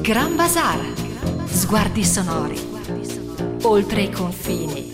Gran Bazar, sguardi sonori, oltre i confini.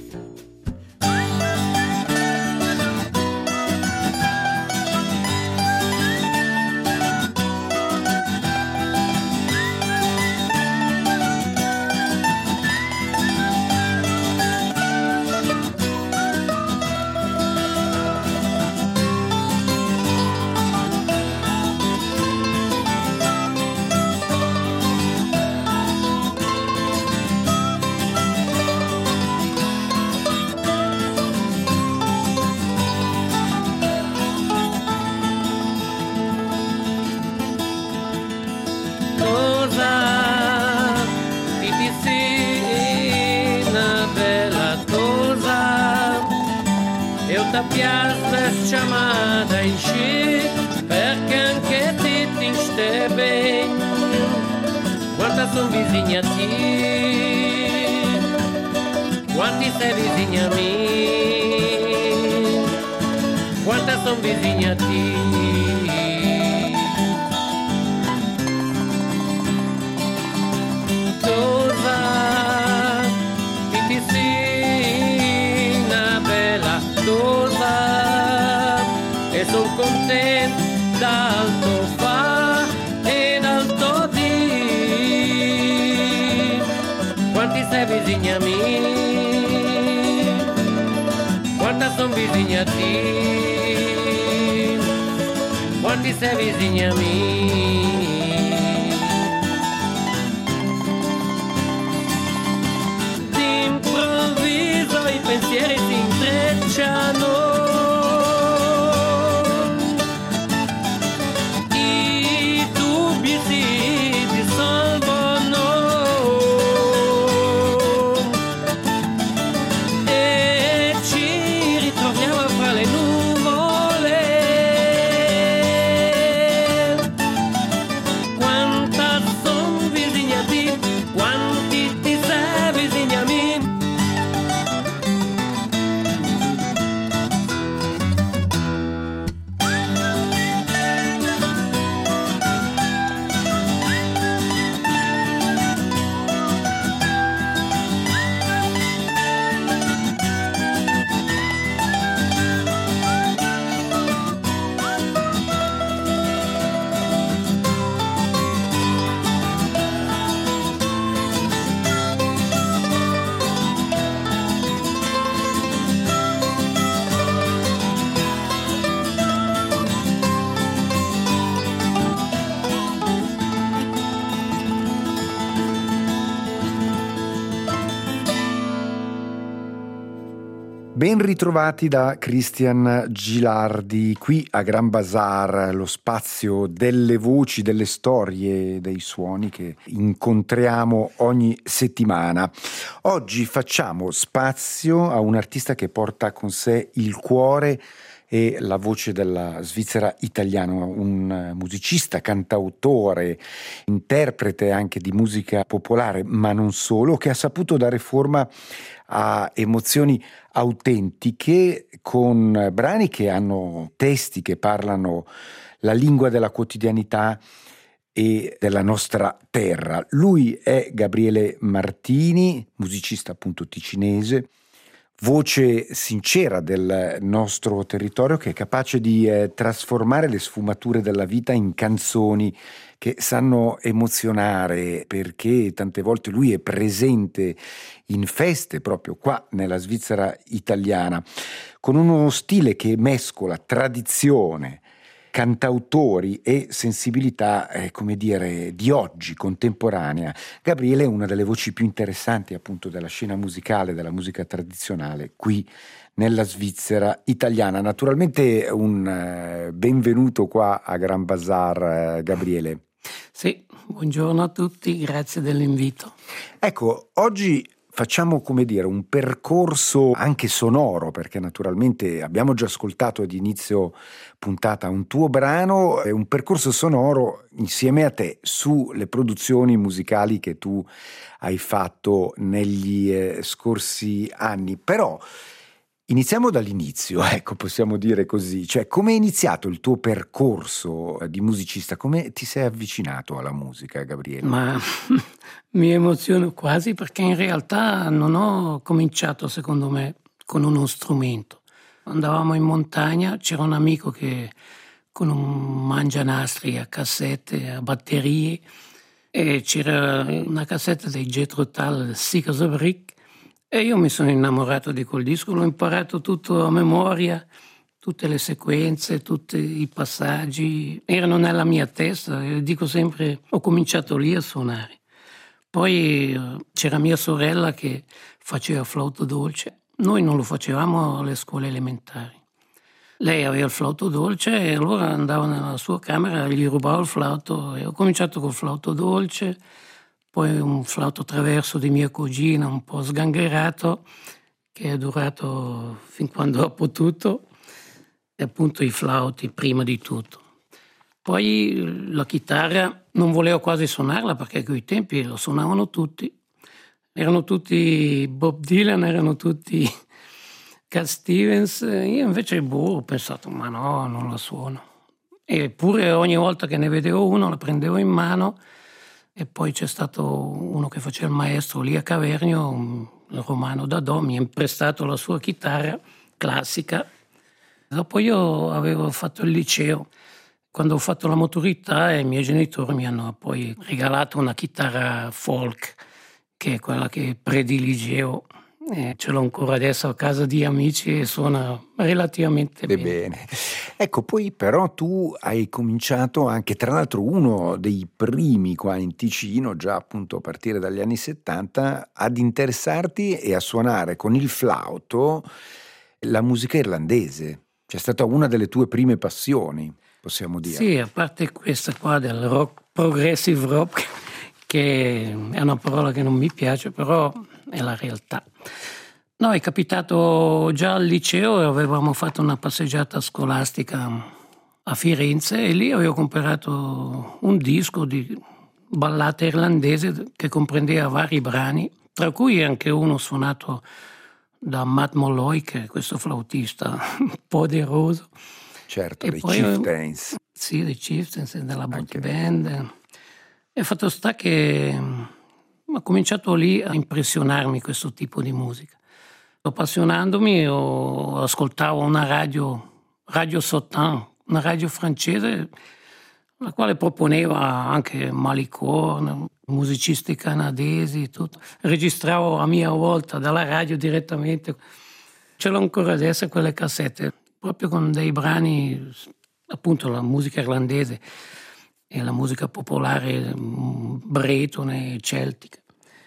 Piazza chiamata in sci perché anche te ti stai bene. Quanta son vicina a te, quanti sei vicina a me, quanta son vicina a te. E son contento d'alto fa e d'alto di. Quanti sei vicini a me, quanta son vicini a te, quanti sei vicini a me. D'improvviso i pensieri si intrecciano, Ben ritrovati da Christian Gilardi qui a Gran Bazar, lo spazio delle voci, delle storie, dei suoni che incontriamo ogni settimana. Oggi facciamo spazio a un artista che porta con sé il cuore e la voce della Svizzera italiana, un musicista, cantautore, interprete anche di musica popolare, ma non solo, che ha saputo dare forma a emozioni autentiche con brani che hanno testi che parlano la lingua della quotidianità e della nostra terra. Lui è Gabriele Martini, musicista appunto ticinese, voce sincera del nostro territorio che è capace di trasformare le sfumature della vita in canzoni che sanno emozionare, perché tante volte lui è presente in feste proprio qua nella Svizzera italiana, con uno stile che mescola tradizione, cantautori e sensibilità, come dire, di oggi, contemporanea. Gabriele è una delle voci più interessanti appunto della scena musicale, della musica tradizionale qui nella Svizzera italiana. Naturalmente un benvenuto qua a Gran Bazar, Gabriele. Sì, buongiorno a tutti, grazie dell'invito. Ecco, oggi facciamo, come dire, un percorso anche sonoro, perché naturalmente abbiamo già ascoltato ad inizio puntata un tuo brano, è un percorso sonoro insieme a te sulle produzioni musicali che tu hai fatto negli scorsi anni. Però Iniziamo dall'inizio, ecco, possiamo dire così. Cioè, come è iniziato il tuo percorso di musicista? Come ti sei avvicinato alla musica, Gabriele? Ma mi emoziono quasi perché in realtà non ho cominciato, secondo me, con uno strumento. Andavamo in montagna, c'era un amico che con un mangianastri a cassette, a batterie, e c'era una cassetta dei Jethro Tull, Sick as a Brick, e io mi sono innamorato di quel disco, l'ho imparato tutto a memoria, tutte le sequenze, tutti i passaggi, erano nella mia testa, e dico sempre, ho cominciato lì a suonare. Poi c'era mia sorella che faceva flauto dolce, noi non lo facevamo alle scuole elementari. Lei aveva il flauto dolce e allora andavo nella sua camera, gli rubavo il flauto e ho cominciato col flauto dolce, poi un flauto traverso di mia cugina un po' sgangherato che è durato fin quando ho potuto, e appunto i flauti prima di tutto. Poi la chitarra non volevo quasi suonarla perché a quei tempi lo suonavano tutti, erano tutti Bob Dylan, erano tutti Cat Stevens, io invece ho pensato ma no, non la suono. Eppure ogni volta che ne vedevo uno la prendevo in mano. E poi c'è stato uno che faceva il maestro lì a Cavernio, il Romano Dadò, mi ha prestato la sua chitarra classica. Dopo io avevo fatto il liceo. Quando ho fatto la maturità i miei genitori mi hanno poi regalato una chitarra folk, che è quella che prediligevo. Ce l'ho ancora adesso a casa di amici e suona relativamente bene. Ecco, poi però tu hai cominciato anche, tra l'altro uno dei primi qua in Ticino, già appunto a partire dagli anni 70, ad interessarti e a suonare con il flauto la musica irlandese. C'è stata una delle tue prime passioni, possiamo dire. Sì, a parte questa qua del rock, progressive rock, che è una parola che non mi piace, però è la realtà. No, è capitato già al liceo e avevamo fatto una passeggiata scolastica a Firenze e lì avevo comprato un disco di ballate irlandese che comprendeva vari brani, tra cui anche uno suonato da Matt Molloy, che è questo flautista poderoso. Certo, e dei poi, Chieftains. Sì, dei Chieftains, della Boot Band. E fatto sta che ho cominciato lì a impressionarmi questo tipo di musica. Appassionandomi ascoltavo una Radio Sautin, una radio francese, la quale proponeva anche Malicorne, musicisti canadesi, tutto. Registravo a mia volta dalla radio direttamente. Ce l'ho ancora adesso quelle cassette, proprio con dei brani, appunto la musica irlandese e la musica popolare bretone, celtica.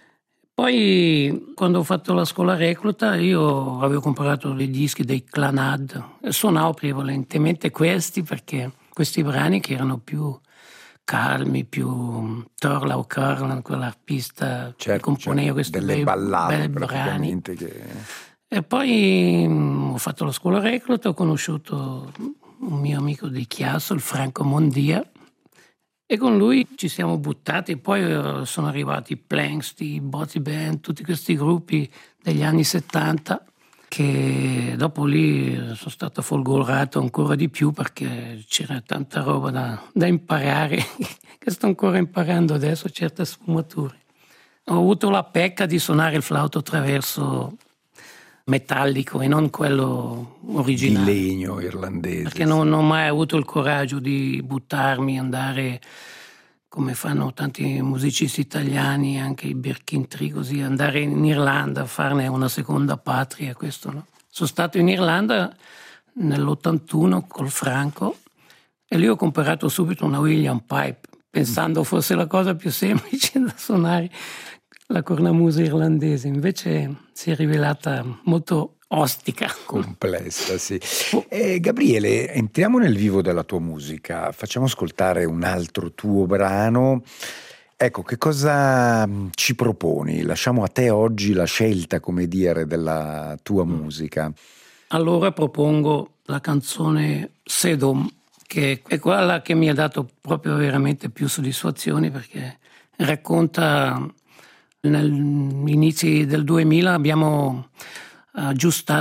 Poi quando ho fatto la scuola recluta io avevo comprato dei dischi dei Clannad e suonavo prevalentemente questi perché questi brani che erano più calmi, più Thurlow Carlan, quell'artista che componeva questi delle ballate bei brani. Che... E poi ho fatto la scuola recluta, ho conosciuto un mio amico di Chiasso, il Franco Mondia, e con lui ci siamo buttati. Poi sono arrivati i Planks, i Boty Band, tutti questi gruppi degli anni 70 che dopo lì sono stato folgorato ancora di più perché c'era tanta roba da imparare che sto ancora imparando adesso certe sfumature. Ho avuto la pecca di suonare il flauto traverso metallico e non quello originale. Di legno irlandese. Perché non ho mai avuto il coraggio di buttarmi, andare come fanno tanti musicisti italiani, anche i Birkin Tree, così, andare in Irlanda a farne una seconda patria, questo no. Sono stato in Irlanda nell'81 col Franco e lì ho comprato subito una William Pipe, pensando fosse la cosa più semplice da suonare, la cornamusa irlandese, invece si è rivelata molto ostica. Complessa, sì. Gabriele, entriamo nel vivo della tua musica, facciamo ascoltare un altro tuo brano. Ecco, che cosa ci proponi? Lasciamo a te oggi la scelta, come dire, della tua musica. Allora propongo la canzone Sedom, che è quella che mi ha dato proprio veramente più soddisfazioni perché racconta. Negli inizi del 2000 abbiamo aggiustato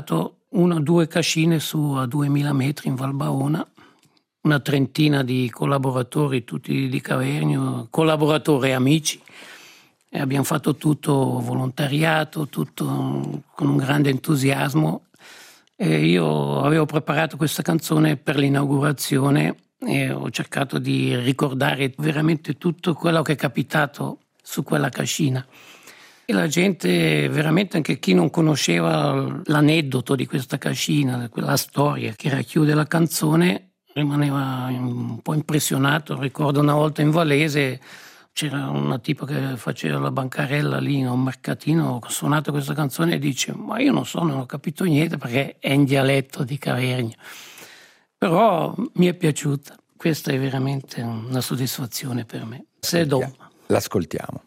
1 o 2 cascine su a 2000 metri in Val Baona, una trentina di collaboratori, tutti di Cavernio, collaboratori e amici. E abbiamo fatto tutto volontariato, tutto con un grande entusiasmo. E io avevo preparato questa canzone per l'inaugurazione e ho cercato di ricordare veramente tutto quello che è capitato su quella cascina. E la gente, veramente anche chi non conosceva l'aneddoto di questa cascina, quella storia che racchiude la canzone, rimaneva un po' impressionato. Ricordo una volta in Valese c'era una tipa che faceva la bancarella lì in un mercatino, ho suonato questa canzone e dice: ma io non ho capito niente perché è in dialetto di Cavernio. Però mi è piaciuta, questa è veramente una soddisfazione per me. Sedom. L'ascoltiamo.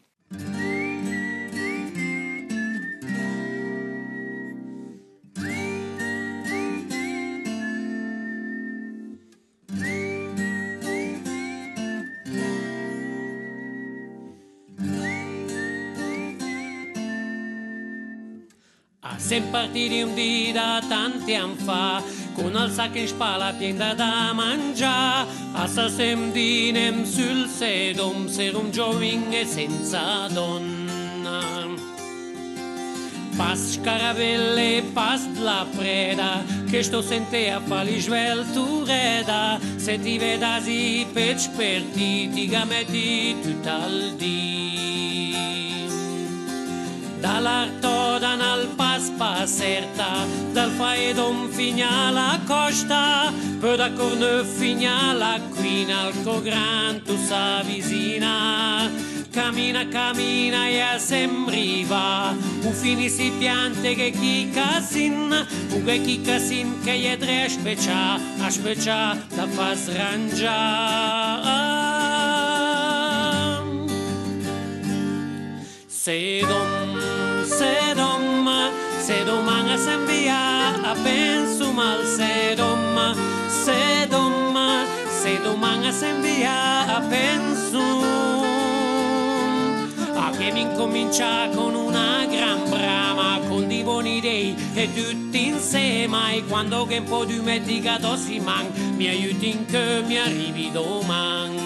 Siamo partiti un dì da tanti anni fa, con il sacco in spalla piena da mangiare. Assa sem dinem sul sedom, ser un giovine senza donna. Pas scaravelle, pas la preda, che sto sente a fali sveltu reda. Se ti vedasi pec per ti gametti tutto al dì. Dall'Artodan al Passerta, dal Faedom fino alla costa, poi da Corneux fino alla Quina, al Cogran tu sa vicina. Cammina, cammina e sembriva, un finissi piante che chi casin, un che chi casin che jedre a specia, da fas rangia. Sedom anga sem via a penso mal sedom anga sem via a penso a che mi incomincia con una gran brama con di buoni idee e tutti insieme e quando che un po' di medicato si man mi aiuti in che mi arrivi domani.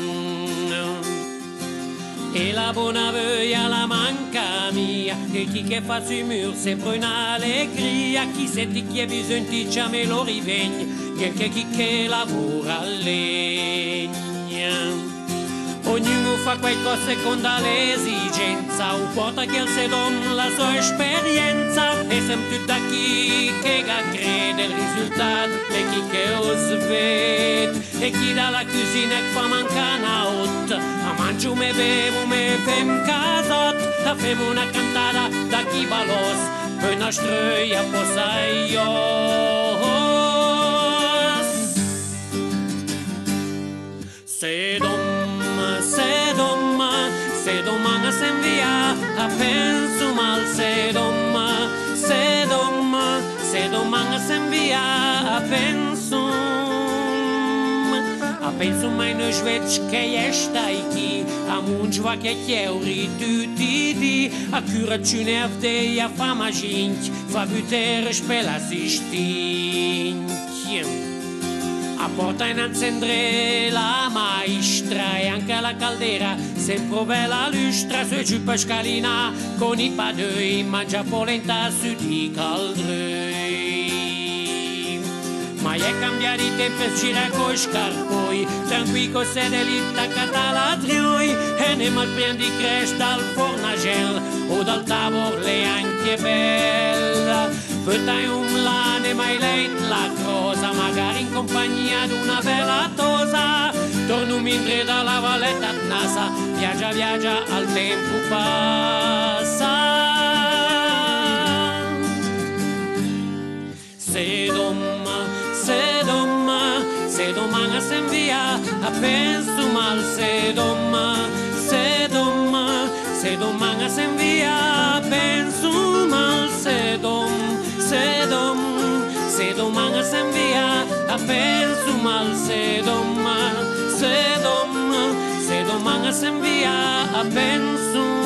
E la buona voglia la manca mia, che chi che fa sui muri sempre un'allegria, chi senti chi ha bisogno di me lo rivegna, che chi che lavora a legna. Ognuno fa qualcosa secondo l'esigenza, un porta che il sedom la sua esperienza, e sempre da chi che crede il risultato, e chi che lo svede, e chi dalla cucina che fa manca una hot, a mangiu me bevu me fem casot, a fem una cantata da chi balos, poi una străia posaios. Sedom anga sem via a penso mal sedom anga sem via a penso mai no žveč che ești aici a munci va che cheuri tutti di a cura cune avdei a fama gente fa butere spela assistinci. A porta in accendere la maestra e anche la caldera sempre bella lustra su giù per scalina con i padoi mangia polenta su di caldrei. Ma è cambiare i tempi per girare con scarpoi tranquillo sede lì taccata la trioi e ne mal prendi cresce dal fornagel o dal tavolo le anche bella. Puoi un lane mai lei la cosa, magari in compagnia di una bella tosa. Torno mentre dalla valletta nasa, viaggia, al tempo passa. Sedom anga sem via, a penso mal sedom anga sem via, a penso mal sedom anga sem via, a penso mal sedom anga sem via, a penso.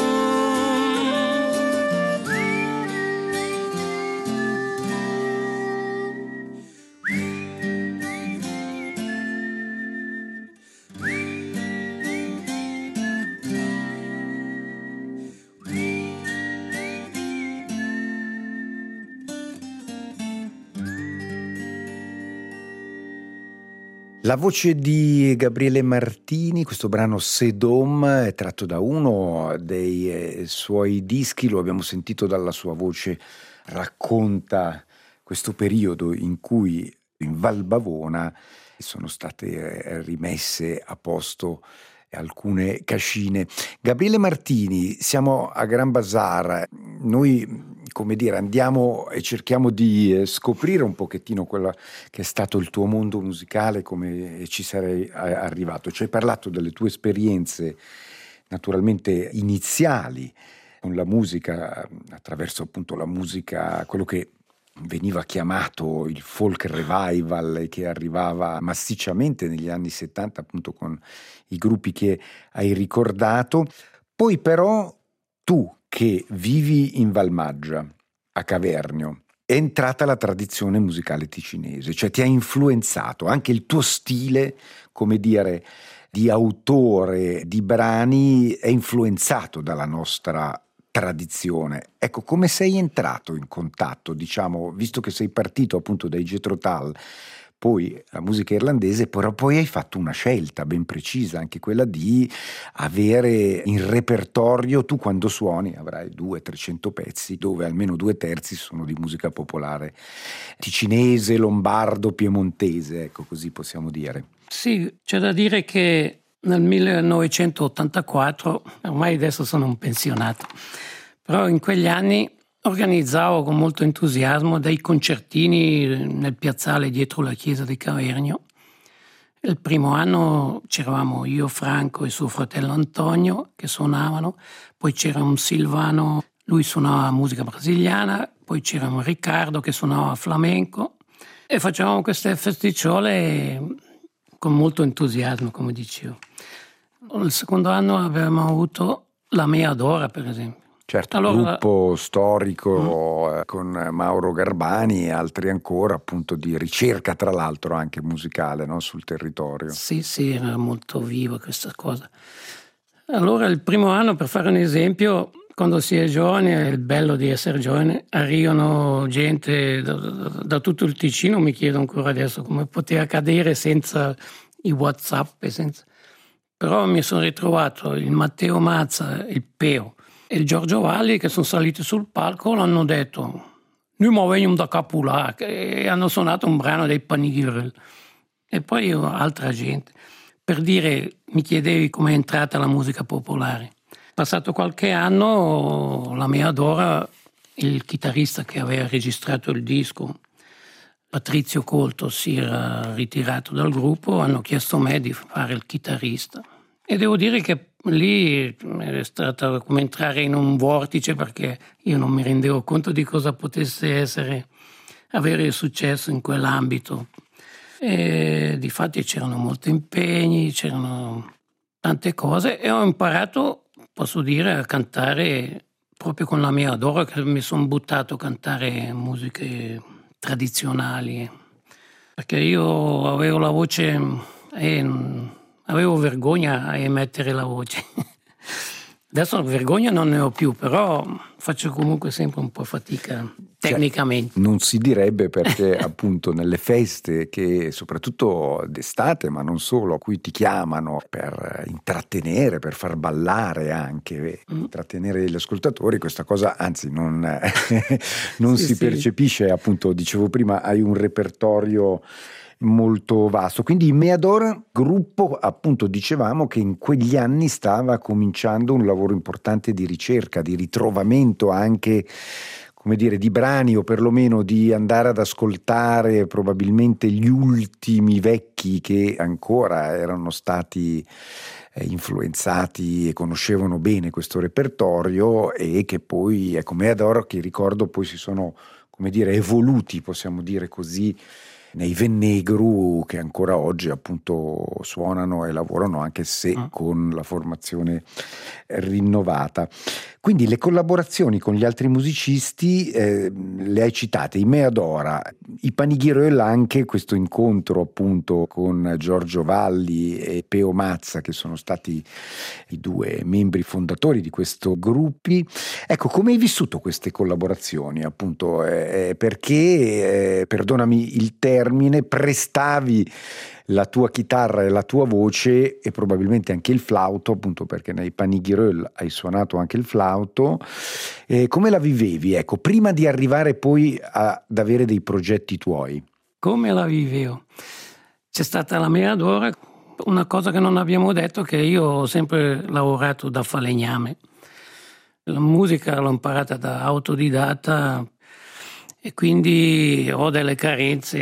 La voce di Gabriele Martini, questo brano Sedom è tratto da uno dei suoi dischi, lo abbiamo sentito dalla sua voce, racconta questo periodo in cui in Val Bavona sono state rimesse a posto alcune cascine. Gabriele Martini, siamo a Gran Bazar, noi andiamo e cerchiamo di scoprire un pochettino quello che è stato il tuo mondo musicale, come ci sarei arrivato. Ci hai parlato delle tue esperienze naturalmente iniziali con la musica, attraverso appunto la musica, quello che veniva chiamato il folk revival, che arrivava massicciamente negli anni 70 appunto con i gruppi che hai ricordato. Poi però tu che vivi in Valmaggia, a Cavernio, è entrata la tradizione musicale ticinese, cioè ti ha influenzato anche il tuo stile, come dire, di autore di brani è influenzato dalla nostra tradizione. Ecco, come sei entrato in contatto, diciamo, visto che sei partito appunto dai Jethro Tull, poi la musica irlandese, però poi hai fatto una scelta ben precisa, anche quella di avere in repertorio, tu quando suoni avrai 200-300 pezzi dove almeno 2/3 sono di musica popolare ticinese, lombardo, piemontese, ecco, così possiamo dire. Sì, c'è da dire che nel 1984, ormai adesso sono un pensionato, però in quegli anni organizzavo con molto entusiasmo dei concertini nel piazzale dietro la chiesa di Cavernio. Il primo anno c'eravamo io, Franco e suo fratello Antonio che suonavano, poi c'era un Silvano, lui suonava musica brasiliana, poi c'era un Riccardo che suonava flamenco e facevamo queste festicciole con molto entusiasmo, come dicevo. Il secondo anno avevamo avuto la Mea d'Ora, per esempio. Certo, allora, gruppo storico con Mauro Garbani e altri ancora, appunto di ricerca tra l'altro anche musicale, no? Sul territorio. Sì, era molto viva questa cosa. Allora il primo anno, per fare un esempio, quando si è giovane, è il bello di essere giovane, arrivano gente da tutto il Ticino, mi chiedo ancora adesso come poteva accadere senza i WhatsApp, però mi sono ritrovato il Matteo Mazza, il Peo e il Giorgio Valli che sono saliti sul palco, l'hanno detto noi ma veniamo da Capulà, e hanno suonato un brano dei Panighirel e poi altra gente. Per dire, mi chiedevi com'è entrata la musica popolare. Passato qualche anno, la Mea d'Ora, il chitarrista che aveva registrato il disco, Patrizio Colto, si era ritirato dal gruppo, hanno chiesto a me di fare il chitarrista. E devo dire che lì è stato come entrare in un vortice, perché io non mi rendevo conto di cosa potesse avere successo in quell'ambito. E difatti c'erano molti impegni, c'erano tante cose e ho imparato, posso dire, a cantare proprio con la Mea d'Ora, che mi sono buttato a cantare musiche tradizionali, perché io avevo la voce e avevo vergogna a emettere la voce. Adesso vergogna non ne ho più, però faccio comunque sempre un po' fatica tecnicamente. Non si direbbe, perché appunto nelle feste, che soprattutto d'estate, ma non solo, a cui ti chiamano per intrattenere, per far ballare anche, intrattenere gli ascoltatori, questa cosa anzi non si percepisce. Appunto, dicevo prima, hai un repertorio molto vasto, quindi in Mea d'Ora, gruppo, appunto dicevamo che in quegli anni stava cominciando un lavoro importante di ricerca, di ritrovamento anche, come dire, di brani, o perlomeno di andare ad ascoltare probabilmente gli ultimi vecchi che ancora erano stati influenzati e conoscevano bene questo repertorio, e che poi, ecco, Mea d'Ora, che ricordo poi si sono, come dire, evoluti, possiamo dire così, nei Vennegru, che ancora oggi appunto suonano e lavorano, anche se con la formazione rinnovata. Quindi le collaborazioni con gli altri musicisti le hai citate, i Mea d'Ora, i Panighirel, anche questo incontro appunto con Giorgio Valli e Peo Mazza, che sono stati i due membri fondatori di questo gruppi. Ecco, come hai vissuto queste collaborazioni, appunto, perché, perdonami il termine, prestavi la tua chitarra e la tua voce e probabilmente anche il flauto, appunto perché nei Panighireux hai suonato anche il flauto. Come la vivevi, ecco, prima di arrivare poi ad avere dei progetti tuoi? Come la vivevo? C'è stata la mia d'ora, una cosa che non abbiamo detto, che io ho sempre lavorato da falegname. La musica l'ho imparata da autodidatta e quindi ho delle carenze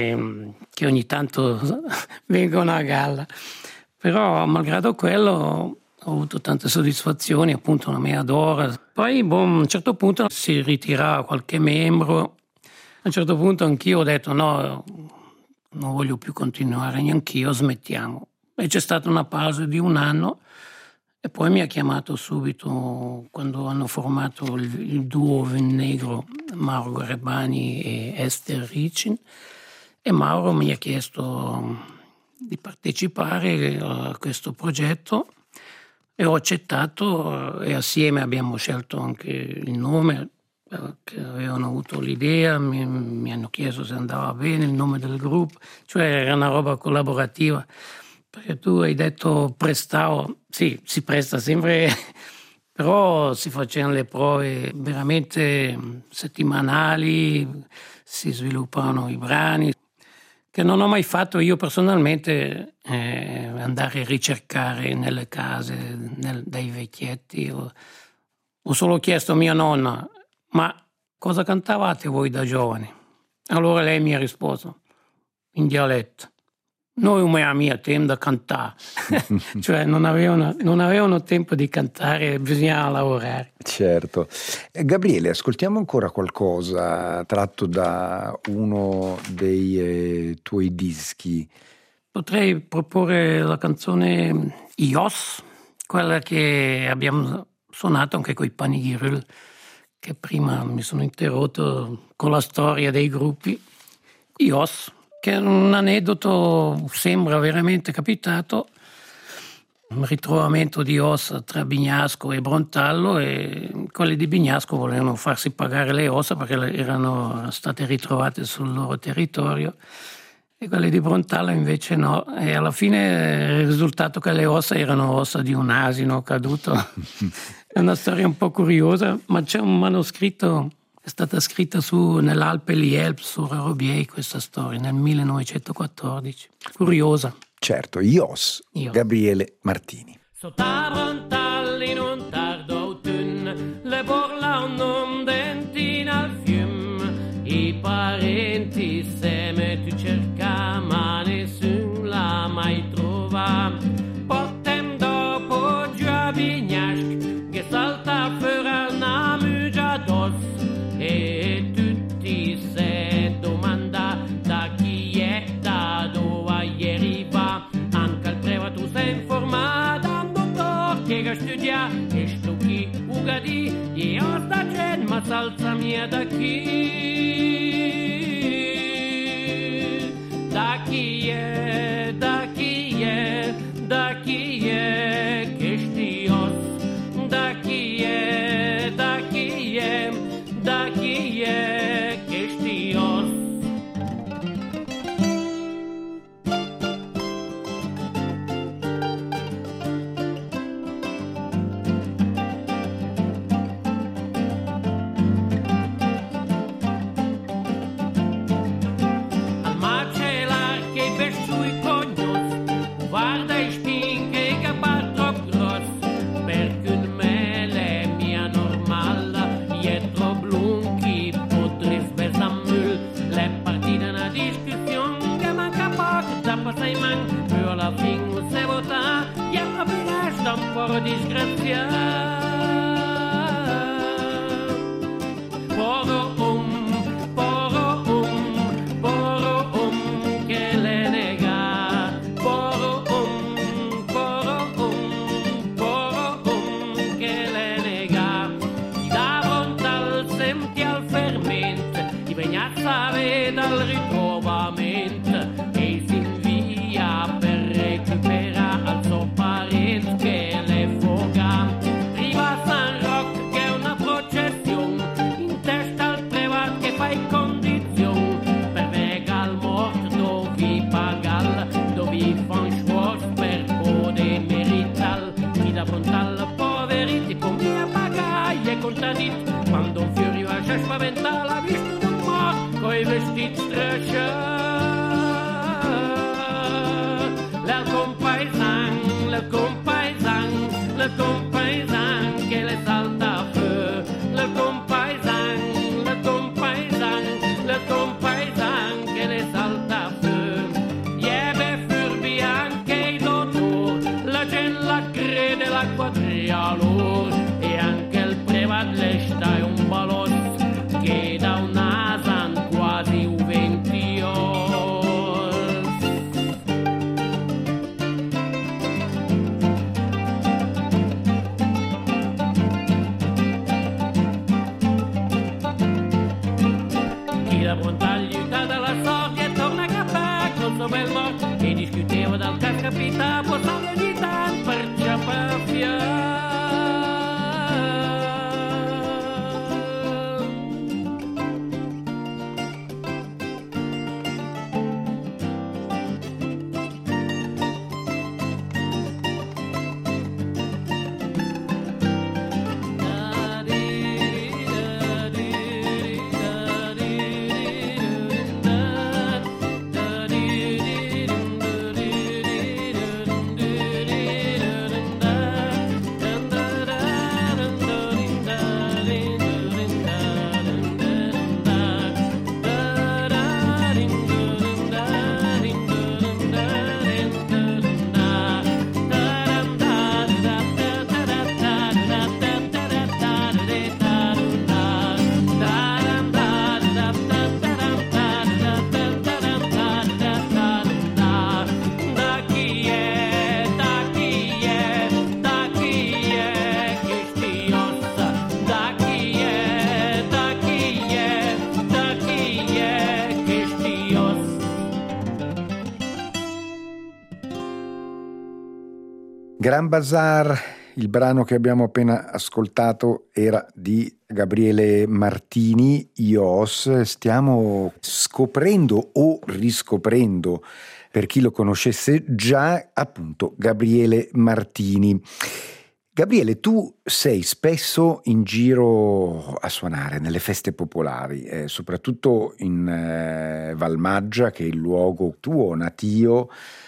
che ogni tanto vengono a galla. Però malgrado quello ho avuto tante soddisfazioni, appunto la mia d'ora. Poi a un certo punto si ritira qualche membro. A un certo punto anch'io ho detto no, non voglio più continuare neanch'io, smettiamo. E c'è stata una pausa di 1 anno e poi mi ha chiamato subito quando hanno formato il duo Vennegro, Mauro Garebani e Esther Ricin, e Mauro mi ha chiesto di partecipare a questo progetto e ho accettato e assieme abbiamo scelto anche il nome, che avevano avuto l'idea, mi hanno chiesto se andava bene il nome del gruppo, cioè era una roba collaborativa, perché tu hai detto prestavo, sì, si presta sempre, però si facevano le prove veramente settimanali, si sviluppavano i brani, che non ho mai fatto io personalmente, andare a ricercare nelle case dai vecchietti, ho solo chiesto a mia nonna: ma cosa cantavate voi da giovani? Allora lei mi ha risposto in dialetto: noi come a mia tempo da cantare. Cioè non avevano tempo di cantare, bisognava lavorare. Certo. Gabriele, ascoltiamo ancora qualcosa tratto da uno dei tuoi dischi. Potrei proporre la canzone Ios, quella che abbiamo suonato anche con i Panighireux, che prima mi sono interrotto con la storia dei gruppi. Ios, che è un aneddoto, sembra veramente capitato, un ritrovamento di ossa tra Bignasco e Brontallo, e quelli di Bignasco volevano farsi pagare le ossa perché erano state ritrovate sul loro territorio, e quelli di Brontallo invece no, e alla fine è il risultato che le ossa erano ossa di un asino caduto. È una storia un po' curiosa, ma c'è un manoscritto, è stata scritta nell'Alpe Lielp su Robier, questa storia, nel 1914. Curiosa. Certo, Ios. Gabriele Martini. Sotto Brontallo in un tardo autunno, le borla un non dentina al fiume, i parenti seme tu cerca, ma nessuno l'ha mai trova. Potem dopo già Bignasco, che salta fuori una mugia d'os, e tutti se domanda da chi è, da dove ieri va. Anche al treva tu sei informato, un dottor che studia, e sto chi ugadi, e ho sta gente ma salza mia da chi? Da chi è, da chi è, da chi è che sti os? Da chi è, da chi è, da chi è che sti os? Al macellar che per sui cognos, guarda i spinche che va troppo grosso, perché un mele mia normale è troppo lunchi, potrif besamul, le partite una discussione che manca poco, da passare man, per la fin se vota, e la binage da un po' disgrazia. Poro che le nega, poro che le nega, chi da Brontallo senti al fermento, ti Vignazza vede al ritrovamento, e si invia per recuperare al suo parente che le foga. t'ha dit quando un fioriva si spaventa l'ha visto un mo coi vestiti strasciati. Le compaisan, le compaisan, le compaisan che le salta a feu. Le compaisan, le compaisan, le compaisan che le salta a feu. Iebe furbi anche i dottor, la gente la crede la quadria loro. E anche il prevadlesta è un balot che da un'asan quasi un 20 la frontaglia della sorte e torna a capo col suo bel morto e discuteva dal cascapita portando ogni tanto per ciappafia. Gran Bazar, il brano che abbiamo appena ascoltato era di Gabriele Martini, Ios. Stiamo scoprendo o riscoprendo, per chi lo conoscesse già, appunto Gabriele Martini. Gabriele, tu sei spesso in giro a suonare nelle feste popolari, soprattutto in Valmaggia, che è il luogo tuo natio,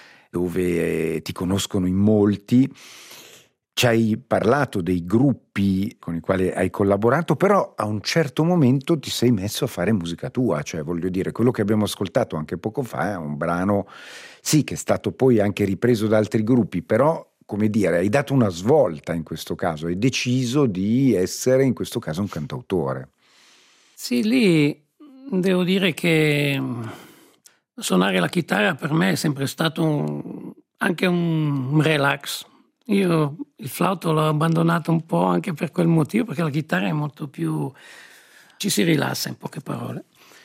dove ti conoscono in molti. Ci hai parlato dei gruppi con i quali hai collaborato, però a un certo momento ti sei messo a fare musica tua, cioè voglio dire, quello che abbiamo ascoltato anche poco fa è un brano, sì, che è stato poi anche ripreso da altri gruppi, però, come dire, hai dato una svolta in questo caso, hai deciso di essere in questo caso un cantautore. Sì, lì devo dire che suonare la chitarra per me è sempre stato anche un relax. Io il flauto l'ho abbandonato un po' anche per quel motivo, perché la chitarra è molto più... ci si rilassa, in poche parole.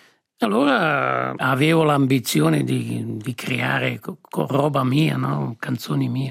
Allora avevo l'ambizione di creare con roba mia, no? Canzoni mie.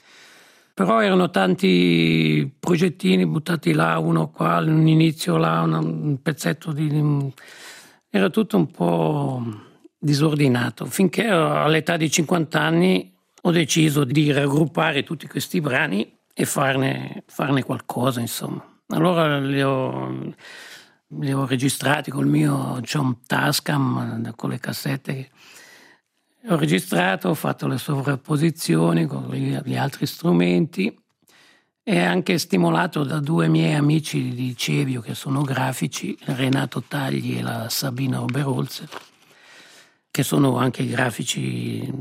Però erano tanti progettini buttati là, uno qua, un inizio là, un pezzetto di... Era tutto un po' disordinato, finché all'età di 50 anni ho deciso di raggruppare tutti questi brani e farne qualcosa, insomma. Allora li ho registrati col mio John Tascam, con le cassette. Ho registrato, ho fatto le sovrapposizioni con gli altri strumenti e anche stimolato da due miei amici di Cevio che sono grafici, Renato Tagli e la Sabina Oberholzer, che sono anche i grafici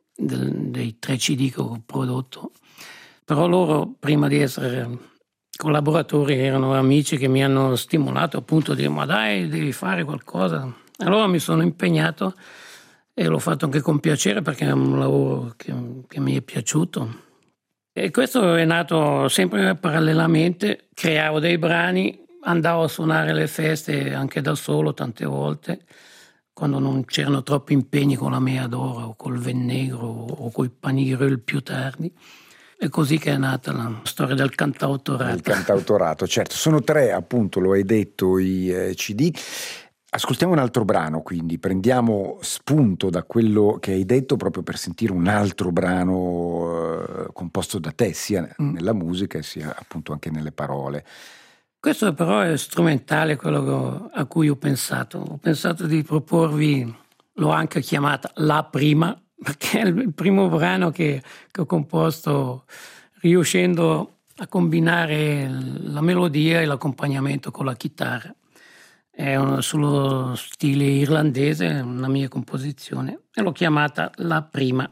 dei 3 CD che ho prodotto. Però loro, prima di essere collaboratori, erano amici che mi hanno stimolato appunto a dire: ma dai, devi fare qualcosa. Allora mi sono impegnato e l'ho fatto anche con piacere, perché è un lavoro che mi è piaciuto. E questo è nato sempre parallelamente. Creavo dei brani, andavo a suonare le feste anche da solo tante volte, quando non c'erano troppi impegni con la Mea d'Oro o col Vennegro o coi Panigirel più tardi. È così che è nata la storia del cantautorato. Il cantautorato, certo. Sono 3, appunto, lo hai detto, i CD. Ascoltiamo un altro brano, quindi prendiamo spunto da quello che hai detto proprio per sentire un altro brano composto da te, sia nella musica sia appunto anche nelle parole. Questo però è strumentale, quello a cui ho pensato. Ho pensato di proporvi, l'ho anche chiamata La Prima, perché è il primo brano che ho composto riuscendo a combinare la melodia e l'accompagnamento con la chitarra. È sullo stile irlandese, una mia composizione, e l'ho chiamata La Prima.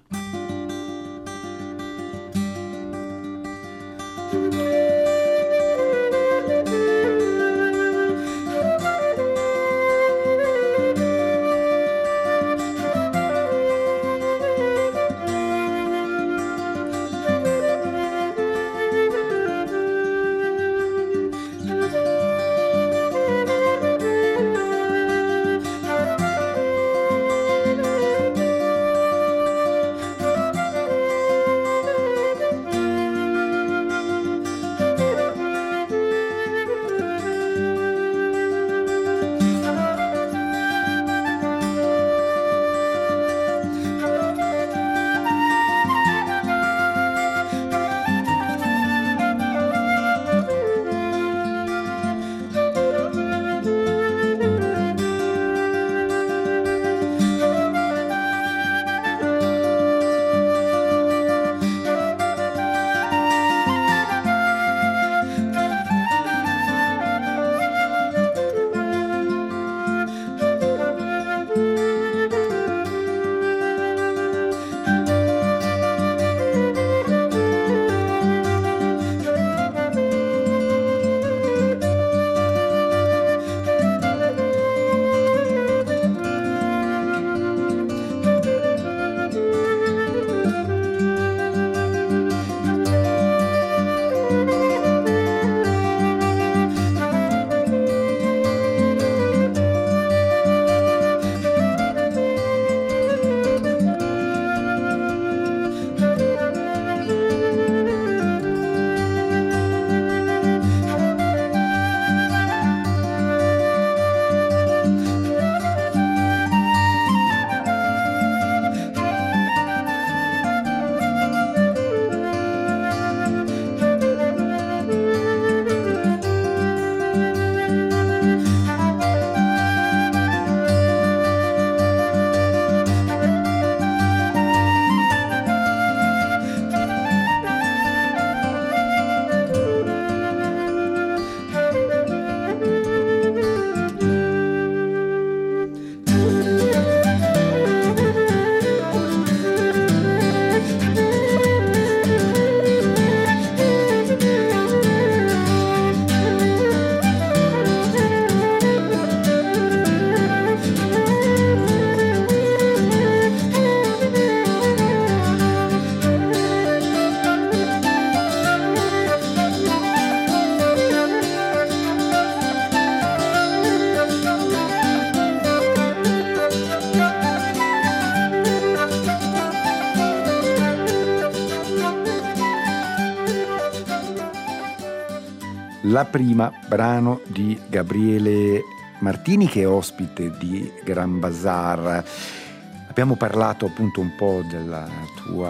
La Prima, brano di Gabriele Martini, che è ospite di Gran Bazar. Abbiamo parlato appunto un po' della tua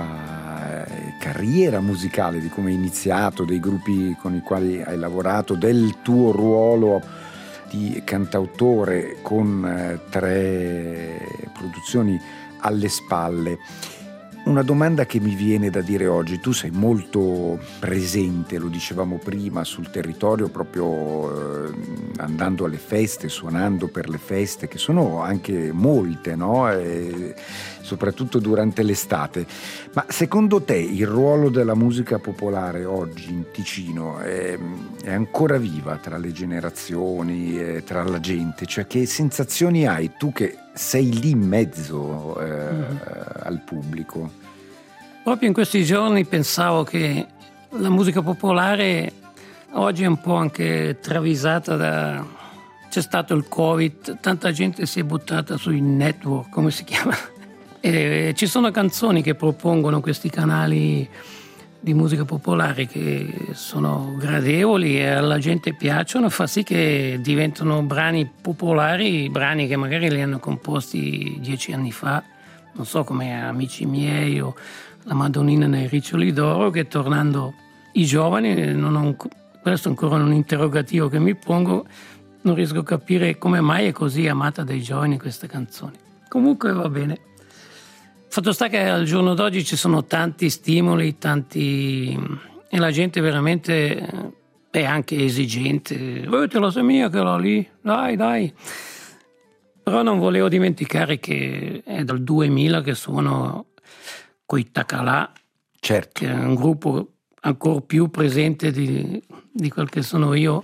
carriera musicale, di come hai iniziato, dei gruppi con i quali hai lavorato, del tuo ruolo di cantautore con 3 produzioni alle spalle. Una domanda che mi viene da dire oggi: tu sei molto presente, lo dicevamo prima, sul territorio, proprio andando alle feste, suonando per le feste, che sono anche molte, no? Soprattutto durante l'estate. Ma secondo te il ruolo della musica popolare oggi in Ticino è ancora viva tra le generazioni, tra la gente? Cioè, che sensazioni hai tu che sei lì in mezzo al pubblico? Proprio in questi giorni pensavo che la musica popolare oggi è un po' anche travisata c'è stato il Covid, tanta gente si è buttata sui network, come si chiama? E ci sono canzoni che propongono questi canali di musica popolare che sono gradevoli e alla gente piacciono, fa sì che diventano brani popolari, brani che magari li hanno composti 10 anni fa, non so, come Amici miei o La Madonnina nei Riccioli d'Oro, che tornando i giovani questo è ancora un interrogativo che mi pongo, non riesco a capire come mai è così amata dai giovani questa canzone. Comunque va bene. Fatto sta che al giorno d'oggi ci sono tanti stimoli, e la gente veramente è anche esigente. Te lo sei mia che l'ho lì, dai. Però non volevo dimenticare che è dal 2000 che suono coi Takala, certo, che è un gruppo ancora più presente di quel che sono io.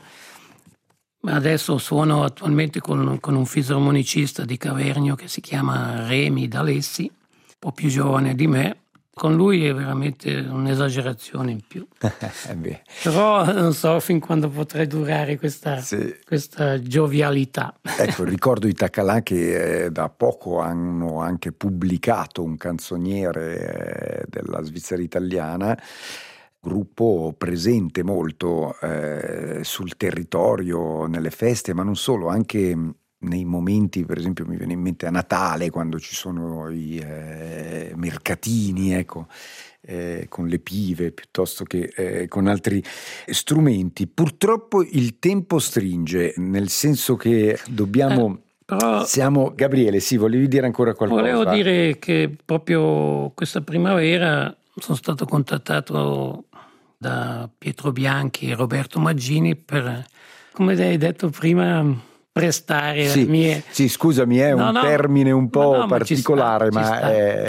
Adesso suono attualmente con un fisarmonicista di Cavernio che si chiama Remi D'Alessi, un po' più giovane di me. Con lui è veramente un'esagerazione in più. Però non so fin quando potrà durare questa giovialità. Ecco, ricordo i Takala che da poco hanno anche pubblicato un canzoniere della Svizzera italiana, gruppo presente molto sul territorio, nelle feste, ma non solo, anche nei momenti, per esempio mi viene in mente a Natale, quando ci sono i mercatini, ecco, con le pive piuttosto che con altri strumenti. Purtroppo il tempo stringe, nel senso che dobbiamo... Però Gabriele, sì, volevi dire ancora qualcosa? Volevo dire che proprio questa primavera sono stato contattato da Pietro Bianchi e Roberto Maggini per, come hai detto prima, prestare le mie... Sì, scusami, è un termine un po' particolare, ci sta.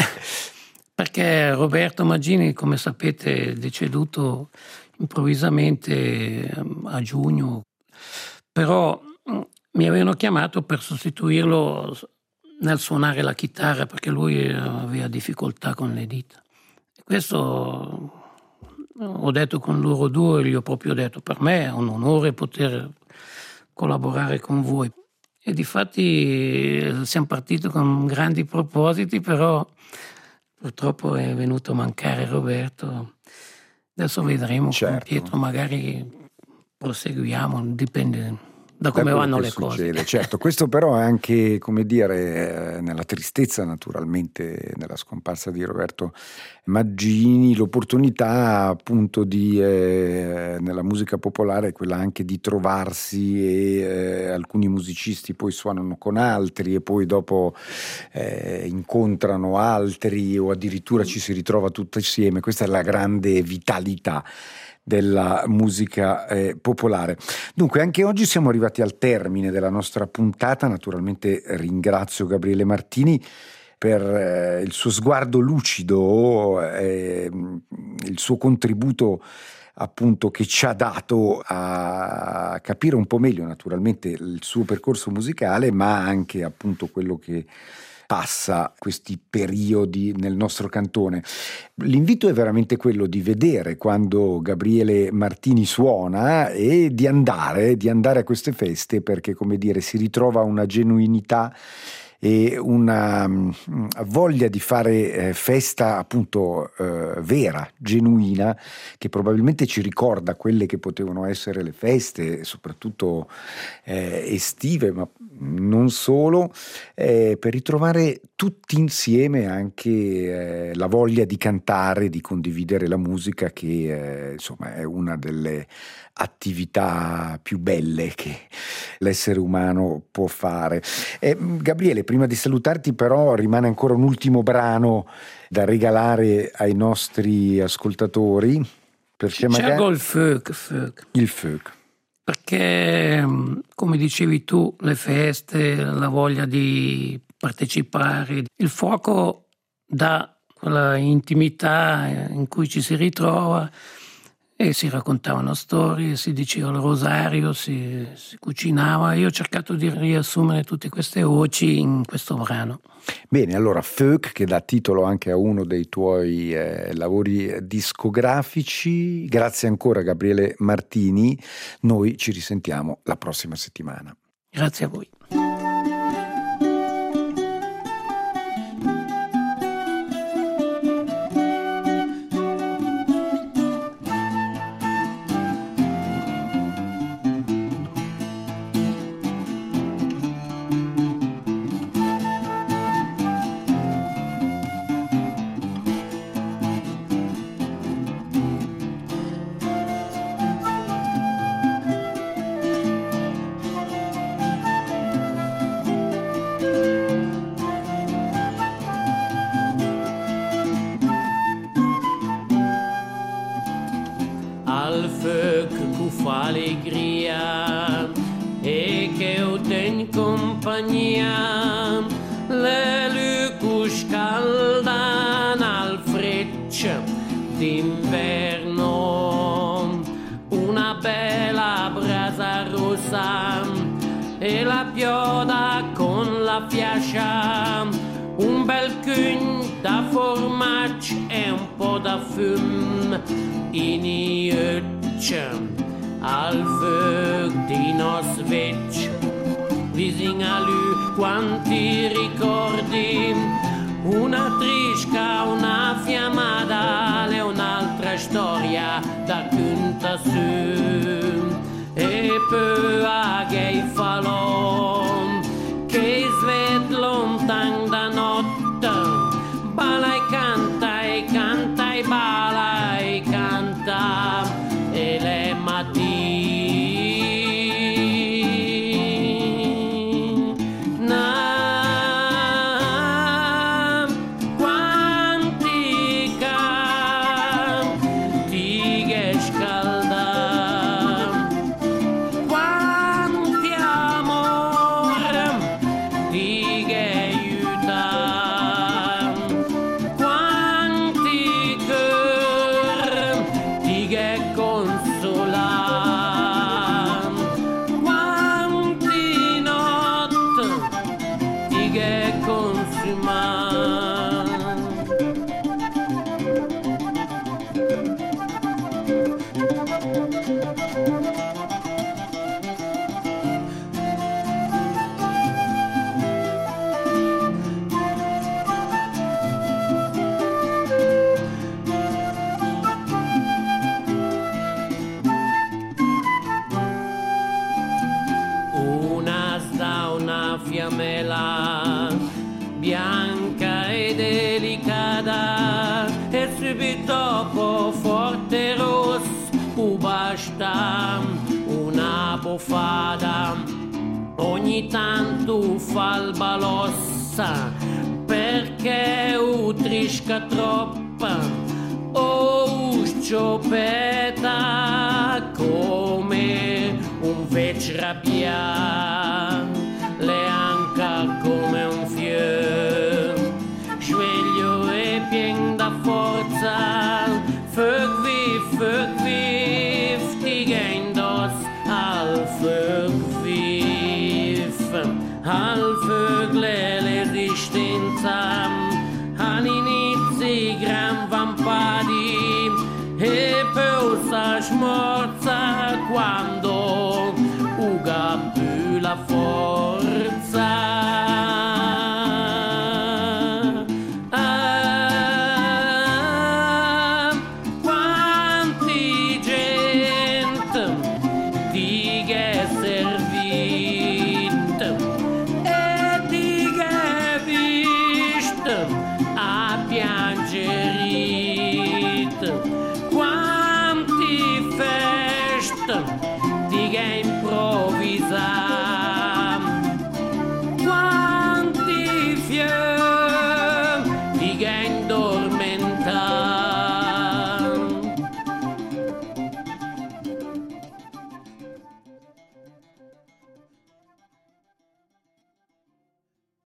Perché Roberto Maggini, come sapete, è deceduto improvvisamente a giugno, però mi avevano chiamato per sostituirlo nel suonare la chitarra, perché lui aveva difficoltà con le dita. Questo ho detto con loro due, gli ho proprio detto: per me è un onore poter collaborare con voi. E difatti siamo partiti con grandi propositi, però purtroppo è venuto a mancare Roberto. Adesso vedremo, con Pietro magari proseguiamo, dipende da come vanno le cose. Certo, questo però è anche, come dire, nella tristezza naturalmente, nella scomparsa di Roberto Maggini, l'opportunità appunto di nella musica popolare è quella anche di trovarsi, e alcuni musicisti poi suonano con altri e poi dopo incontrano altri, o addirittura ci si ritrova tutti insieme. Questa è la grande vitalità della musica popolare. Dunque anche oggi siamo arrivati al termine della nostra puntata. Naturalmente ringrazio Gabriele Martini per il suo sguardo lucido, il suo contributo appunto che ci ha dato a capire un po' meglio naturalmente il suo percorso musicale, ma anche appunto quello che passa questi periodi nel nostro cantone. L'invito è veramente quello di vedere quando Gabriele Martini suona e di andare a queste feste, perché, come dire, si ritrova una genuinità e una voglia di fare festa appunto vera, genuina, che probabilmente ci ricorda quelle che potevano essere le feste, soprattutto estive, ma non solo, per ritrovare tutti insieme anche la voglia di cantare, di condividere la musica, che insomma è una delle attività più belle che l'essere umano può fare. Gabriele, prima di salutarti però rimane ancora un ultimo brano da regalare ai nostri ascoltatori, perché scelgo il folk. Il folk. Perché, come dicevi tu, le feste, la voglia di partecipare, il fuoco dà quella intimità in cui ci si ritrova e si raccontavano storie, si diceva il rosario, si cucinava. Io ho cercato di riassumere tutte queste voci in questo brano. Bene, allora folk, che dà titolo anche a uno dei tuoi lavori discografici. Grazie ancora Gabriele Martini, noi ci risentiamo la prossima settimana. Grazie a voi. al fuoco che fa allegria e che ho in compagnia, le luci scaldano al freccio d'inverno, una bella brasa rossa e la pioda con la fiascia, un bel cugno da formaggio e un po' da fum in ioccia al fuoco di nos vecchi. Vicino a lui quanti ricordi, una trisca, una fiammata e un'altra storia da conta su. E poi a che falò che sved lontan da notte, bala e canta e canta e bala e canta e le mattine fiammella bianca e delicata e subito dopo forte rosso basta una buffata, ogni tanto fa il balossa perché utrisca troppa o sciopetta come un vecchio rabbia, le anca come un fiore, sveglio e pien da forza, fuoc viv, ti gendos al fuoc viv, al fuoc l'esistenza, all'inizio gran vampadi e poi sa smorza quando uga più la forza.